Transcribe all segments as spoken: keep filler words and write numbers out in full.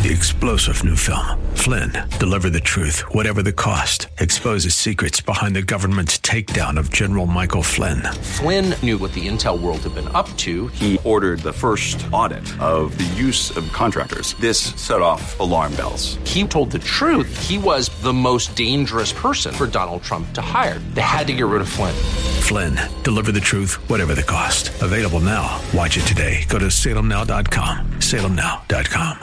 The explosive new film, Flynn, deliver the truth, whatever the cost, exposes secrets behind the government's takedown of General Michael Flynn. Flynn knew what the intel world had been up to. He ordered the first audit of the use of contractors. This set off alarm bells. He told the truth. He was the most dangerous person for Donald Trump to hire. They had to get rid of Flynn. Flynn, deliver the truth, whatever the cost. Available now. Watch it today. Go to salem now dot com. salem now dot com.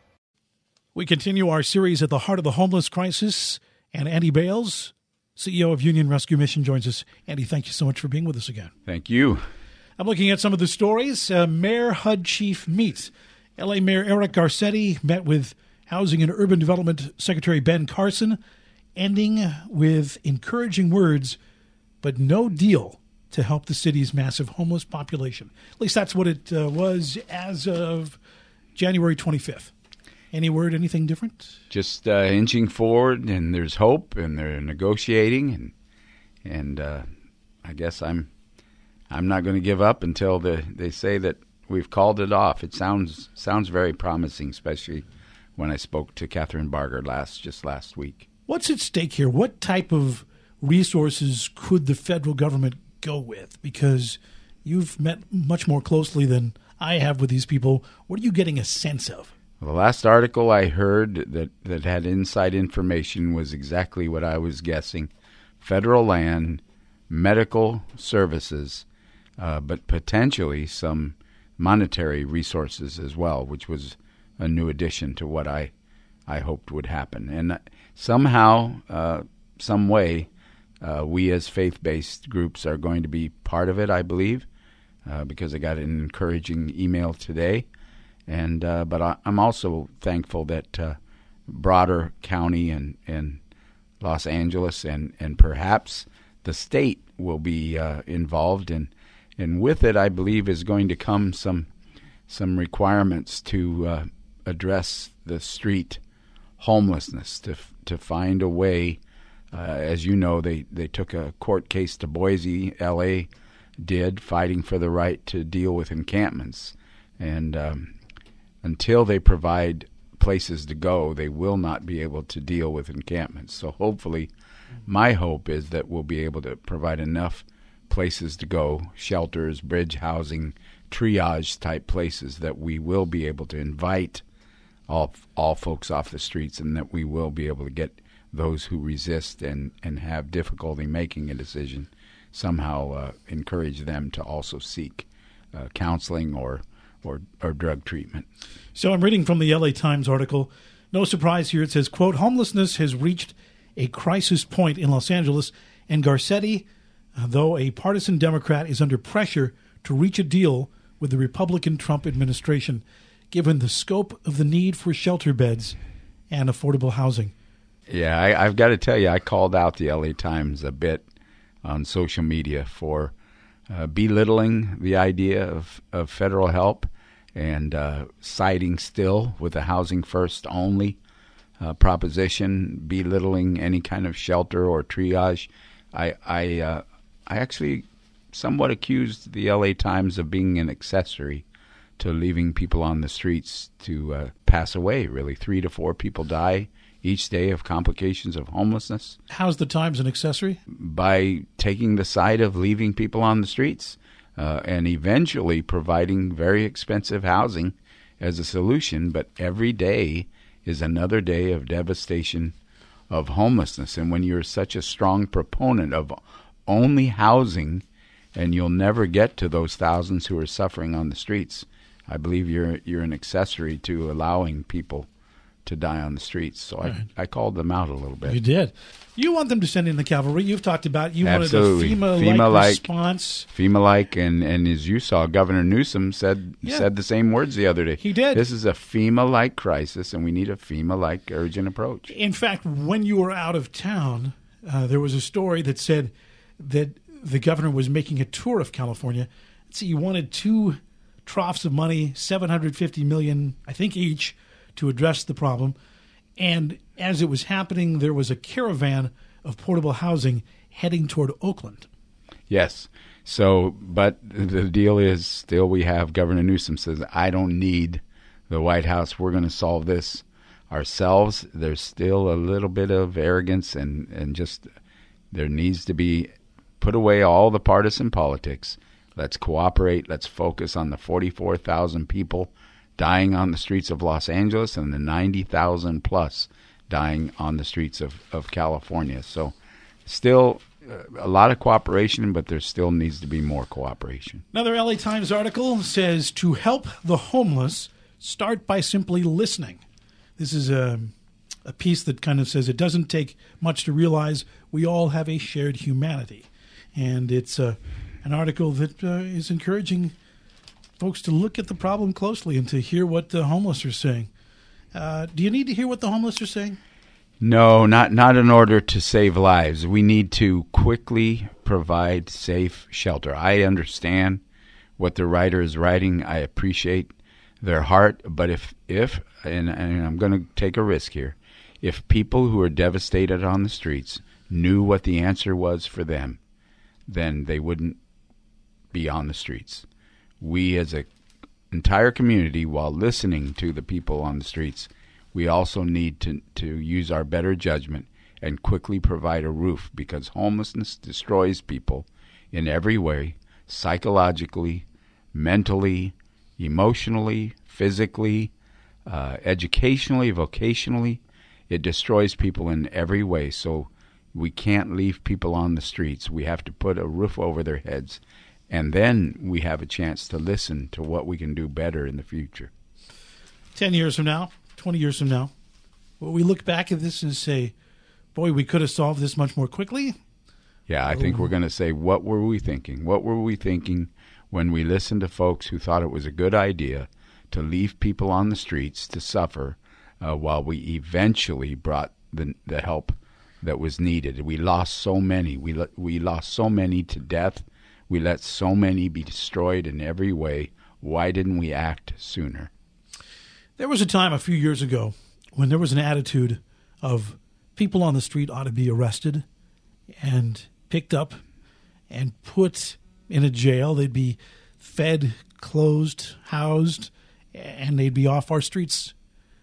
We continue our series at the heart of the homeless crisis, and Andy Bales, C E O of Union Rescue Mission, joins us. Andy, thank you so much for being with us again. Thank you. I'm looking at some of the stories. Uh, Mayor H U D chief meets. L A Mayor Eric Garcetti met with Housing and Urban Development Secretary Ben Carson, ending with encouraging words, but no deal to help the city's massive homeless population. At least that's what it uh, was as of January twenty-fifth. Any word, anything different? Just uh, inching forward, and there's hope, and they're negotiating, and and uh, I guess I'm I'm not going to give up until the, they say that we've called it off. It sounds sounds very promising, especially when I spoke to Catherine Barger last just last week. What's at stake here? What type of resources could the federal government go with? Because you've met much more closely than I have with these people. What are you getting a sense of? The last article I heard that, that had inside information was exactly what I was guessing. Federal land, medical services, uh, but potentially some monetary resources as well, which was a new addition to what I, I hoped would happen. And somehow, uh, some way, uh, we as faith-based groups are going to be part of it, I believe, uh, because I got an encouraging email today. And uh, but I, I'm also thankful that uh, broader county and, and Los Angeles and, and perhaps the state will be uh, involved, and and with it, I believe, is going to come some some requirements to uh, address the street homelessness, to to find a way. Uh, as you know, they, they took a court case to Boise, L A did, fighting for the right to deal with encampments, and um, until they provide places to go, they will not be able to deal with encampments. So hopefully, my hope is that we'll be able to provide enough places to go, shelters, bridge housing, triage type places, that we will be able to invite all all folks off the streets, and that we will be able to get those who resist and, and have difficulty making a decision, somehow uh, encourage them to also seek uh, counseling or Or, or drug treatment. So I'm reading from the L A Times article. No surprise here. It says, quote, homelessness has reached a crisis point in Los Angeles, and Garcetti, though a partisan Democrat, is under pressure to reach a deal with the Republican Trump administration, given the scope of the need for shelter beds and affordable housing. Yeah, I, I've got to tell you, I called out the L A Times a bit on social media for uh, belittling the idea of, of federal help, and uh, siding still with the housing first only uh, proposition, belittling any kind of shelter or triage. I I, uh, I actually somewhat accused the L A Times of being an accessory to leaving people on the streets to uh, pass away, really. Three to four people die each day of complications of homelessness. How's the Times an accessory? By taking the side of leaving people on the streets. Uh, and eventually providing very expensive housing as a solution. But every day is another day of devastation of homelessness. And when you're such a strong proponent of only housing, and you'll never get to those thousands who are suffering on the streets, I believe you're you're an accessory to allowing people to die on the streets. So I, right. I called them out a little bit. You did. You want them to send in the cavalry. You've talked about you Absolutely. wanted a FEMA-like, FEMA-like response. FEMA-like, and, and as you saw, Governor Newsom said yeah. said the same words the other day. He did. This is a FEMA-like crisis, and we need a FEMA-like urgent approach. In fact, when you were out of town, uh, there was a story that said that the governor was making a tour of California. Let's see, he wanted two troughs of money, seven hundred fifty million dollars, I think, each, to address the problem. And as it was happening, there was a caravan of portable housing heading toward Oakland. Yes. So, but the deal is still we have Governor Newsom says, I don't need the White House. We're going to solve this ourselves, there's still a little bit of arrogance, and, and just there needs to be put away all the partisan politics. Let's cooperate. Let's focus on the forty-four thousand people dying on the streets of Los Angeles and the ninety thousand plus dying on the streets of, of California. So still uh, a lot of cooperation, but there still needs to be more cooperation. Another L A Times article says, to help the homeless, start by simply listening. This is a, a piece that kind of says it doesn't take much to realize we all have a shared humanity. And it's uh, an article that uh, is encouraging folks to look at the problem closely and to hear what the homeless are saying. Uh, do you need to hear what the homeless are saying? No, not not in order to save lives. We need to quickly provide safe shelter. I understand what the writer is writing. I appreciate their heart. But if, if and, and I'm going to take a risk here, if people who are devastated on the streets knew what the answer was for them, then they wouldn't be on the streets. We as an entire community, while listening to the people on the streets, we also need to, to use our better judgment and quickly provide a roof, because homelessness destroys people in every way, psychologically, mentally, emotionally, physically, uh, educationally, vocationally. It destroys people in every way. So we can't leave people on the streets. We have to put a roof over their heads, and then we have a chance to listen to what we can do better in the future. Ten years from now, twenty years from now, will we look back at this and say, boy, we could have solved this much more quickly? Yeah, I think we're going to say, what were we thinking? What were we thinking when we listened to folks who thought it was a good idea to leave people on the streets to suffer uh, while we eventually brought the, the help that was needed? We lost so many. We, le- we lost so many to death. We let so many be destroyed in every way. Why didn't we act sooner? There was a time a few years ago when there was an attitude of people on the street ought to be arrested and picked up and put in a jail. They'd be fed, closed, housed, and they'd be off our streets.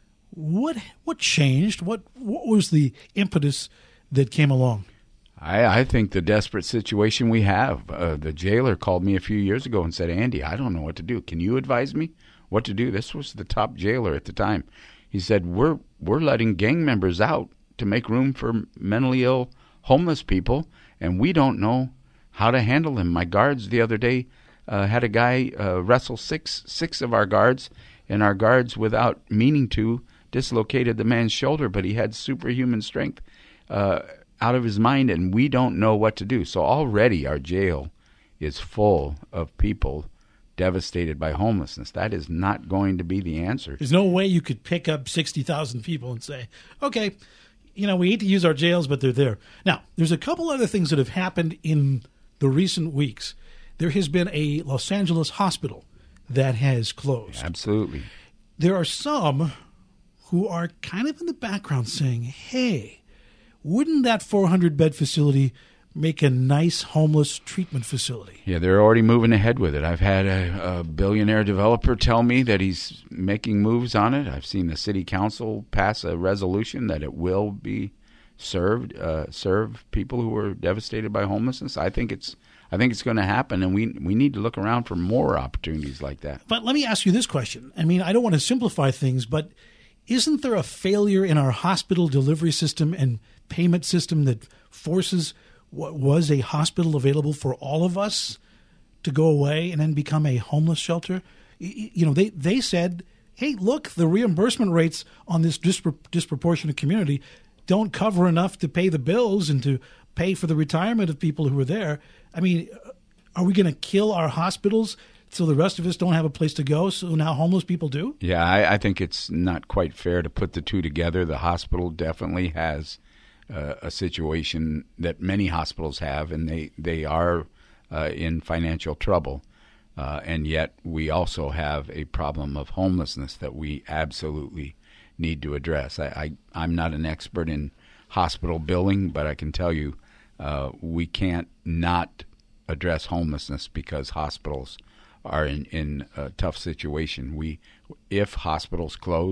What what changed? What what was the impetus that came along? I, I think the desperate situation we have. Uh, the jailer called me a few years ago and said, Andy, I don't know what to do. Can you advise me what to do? This was the top jailer at the time. He said, we're we're letting gang members out to make room for mentally ill homeless people, and we don't know how to handle them. My guards the other day uh, had a guy uh, wrestle six six of our guards, and our guards, without meaning to, dislocated the man's shoulder, but he had superhuman strength uh, out of his mind, and we don't know what to do. So already our jail is full of people devastated by homelessness. That is not going to be the answer. There's no way you could pick up sixty thousand people and say, okay, you know, we hate to use our jails, but they're there. Now, there's a couple other things that have happened in the recent weeks. There has been a Los Angeles hospital that has closed. Absolutely. There are some who are kind of in the background saying, hey, wouldn't that four hundred bed facility make a nice homeless treatment facility? Yeah, they're already moving ahead with it. I've had a, a billionaire developer tell me that he's making moves on it. I've seen the city council pass a resolution that it will be served, uh, serve people who are devastated by homelessness. I think it's, I think it's going to happen, and we we need to look around for more opportunities like that. But let me ask you this question. I mean, I don't want to simplify things, but isn't there a failure in our hospital delivery system and payment system that forces what was a hospital available for all of us to go away and then become a homeless shelter? You know, they, they said, hey, look, the reimbursement rates on this dispro- disproportionate community don't cover enough to pay the bills and to pay for the retirement of people who are there. I mean, are we going to kill our hospitals so the rest of us don't have a place to go, so now homeless people do? Yeah, I, I think it's not quite fair to put the two together. The hospital definitely has uh, a situation that many hospitals have, and they, they are uh, in financial trouble. Uh, and yet we also have a problem of homelessness that we absolutely need to address. I, I, I'm not an expert in hospital billing, but I can tell you uh, we can't not address homelessness because hospitals are in, in a tough situation. We, if hospitals close,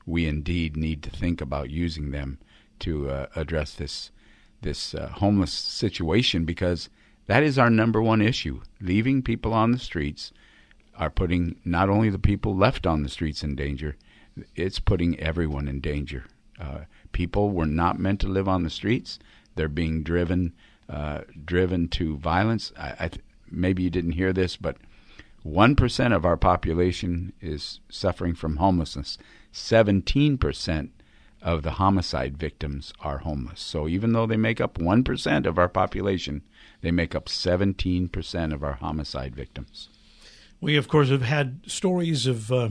we indeed need to think about using them to uh, address this this uh, homeless situation, because that is our number one issue. Leaving people on the streets are putting not only the people left on the streets in danger, it's putting everyone in danger. Uh, people were not meant to live on the streets. They're being driven uh, driven to violence. I, I th- maybe you didn't hear this, but one percent of our population is suffering from homelessness. seventeen percent of the homicide victims are homeless. So even though they make up one percent of our population, they make up seventeen percent of our homicide victims. We, of course, have had stories of uh,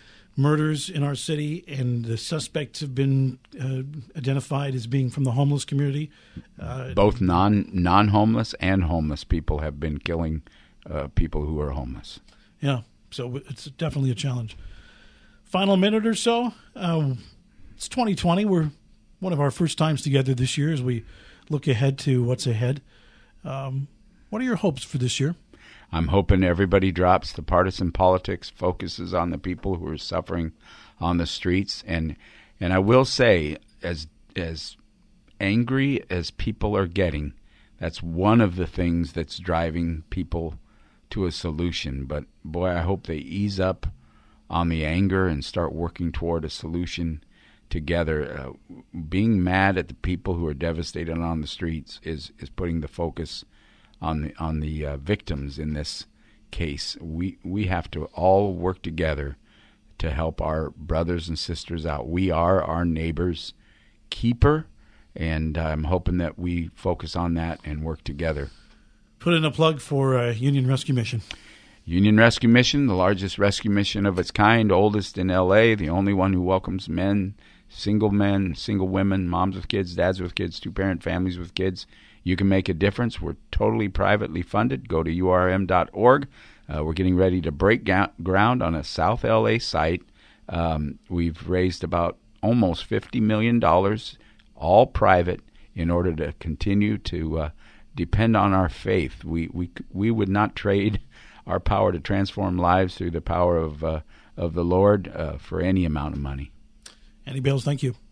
murders in our city, and the suspects have been uh, identified as being from the homeless community. Uh, Both non, non-homeless and homeless people have been killing uh, people who are homeless. Yeah, so it's definitely a challenge. Final minute or so. Uh, it's twenty twenty. We're one of our first times together this year as we look ahead to what's ahead. Um, what are your hopes for this year? I'm hoping everybody drops the partisan politics, focuses on the people who are suffering on the streets. And and I will say, as as angry as people are getting, that's one of the things that's driving people to a solution. But boy, I hope they ease up on the anger and start working toward a solution together. Uh, being mad at the people who are devastated on the streets is, is putting the focus on the on the uh, victims in this case. We we have to all work together to help our brothers and sisters out. We are our neighbor's keeper, and I'm hoping that we focus on that and work together. Put in a plug for uh, Union Rescue Mission. Union Rescue Mission, the largest rescue mission of its kind, oldest in L A, the only one who welcomes men, single men, single women, moms with kids, dads with kids, two-parent families with kids. You can make a difference. We're totally privately funded. Go to U R M dot org. Uh, we're getting ready to break ga- ground on a South L A site. Um, we've raised about almost fifty million dollars, all private, in order to continue to uh, depend on our faith. We, we, we would not trade our power to transform lives through the power of, uh, of the Lord uh, for any amount of money. Andy Bales, thank you.